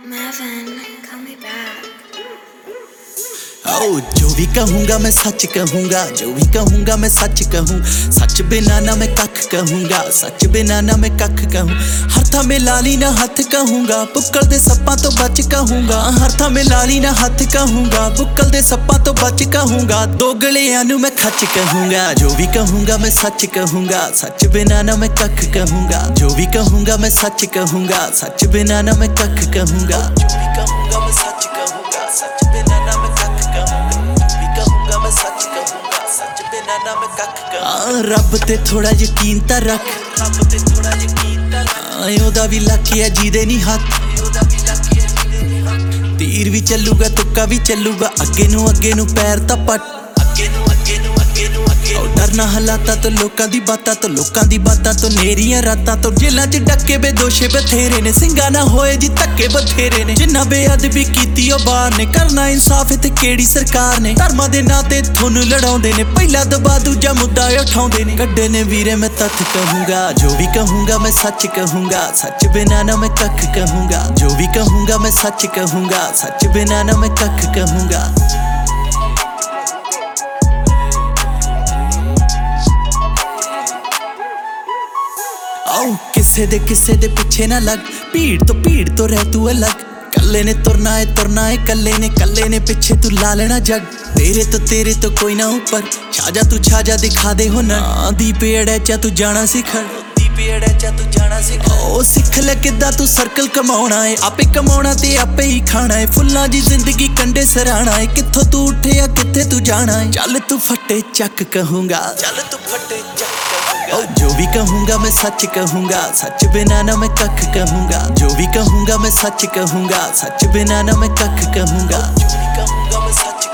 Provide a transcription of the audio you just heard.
Marvin, call me back. जो भी कहूँगा मैं सच कहूँगा, जो भी कहूँगा मैं सच कहूँ। सच बिना ना मैं कख कहूँगा, सच बिना ना मैं कख कहूँ। हर था में लाली ना हथ कहूँगा, बुक्कल दे सप्पा तो बच कहूँगा। हर था में लाली ना हथ कहूँगा, बुक्कल दे सप्पा तो बच कहूँगा। दोगलियां नू मैं खच कहूँगा, जो भी कहूँगा मैं सच कहूँगा। सच बिना ना मैं कख कहूँगा, जो भी कहूँगा मैं सच कहूँगा। सच बिना ना मैं कख कहूँगा, जो भी कहूँगा मैं सच कहूँगा। सच बिना ना मैं कख कहूँगा, जो भी कहूँगा मैं सच कहूँगा। सच बिना ना मैं कख कहूँगा। रब ते थोड़ा यकीन ता रख, रब ते थोड़ा यकीन ता रख। ओदा भी लक है जीदे नहीं हथ, ओदा भी लक है जीदे नहीं हथ। तीर भी चलूगा तुक्का भी चलूगा, अगे नू पैर ता पट। डरना हलाता तो लोकां दी बातां तो, लोकां दी बातां तो नेरियां रातां तो। जेलां च डक्के बेदोशे बथेरे ने, सिंगा ना होए जी धक्के बथेरे ने। जिन्ना बेअदबी कीती ओ बाहर ने, करना इंसाफ इत्थे केड़ी सरकार ने। धर्मां दे नां ते थोनू लड़ाउंदे ने, पहिला दबा दूजा मुद्दा उठाउंदे ने। कड्डे ने वीरे मैं तथ कहूँगा, जो भी कहूँगा मैं सच कहूँगा। सच बिना ना मैं कख कहूँगा, जो भी कहूँगा मैं सच कहूँगा। सच बिना ना मैं कख कहूँगा। किसे दे पिछे ना लग, भीड़ तो रह तू अलग। कल्ले ने तुरना है कल्ले ने पिछे तू ला लेना जग। तेरे तो कोई ना ऊपर, छा जा दिखा दे हुनर। दीप अड़ैचा तू जाना सिखड़, ओ सिख ले किद्दां तू सर्कल कमाउणा है। आपे कमाउणा ते आपे ही खाना है, फुल्लां दी जिंदगी कंडे सराहना है। कित्थों तू उठिया कित्थे तू जाना है। चल तू फट्टे चक कहूँगा, चल तू फट्टे चक कहूँगा। जो भी कहूँगा मैं सच कहूँगा, सच बिना ना मैं कख कहूँगा। जो भी कहूँगा मैं सच कहूँगा, सच बिना ना मैं कख कहूँगा। जो भी कहूँगा मैं सच